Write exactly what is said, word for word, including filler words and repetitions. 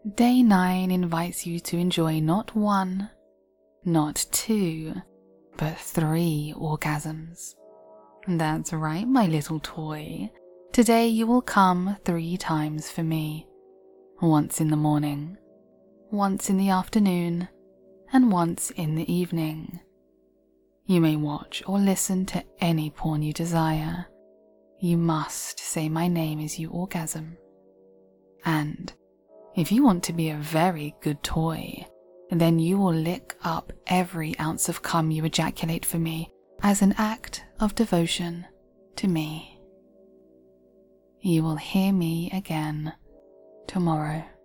Day nine invites you to enjoy not one, not two, but three orgasms. That's right, my little toy. Today you will come three times for me. Once in the morning, once in the afternoon, and once in the evening. You may watch or listen to any porn you desire. You must say my name as you orgasm. And if you want to be a very good toy, then you will lick up every ounce of cum you ejaculate for me as an act of devotion to me. You will hear me again tomorrow.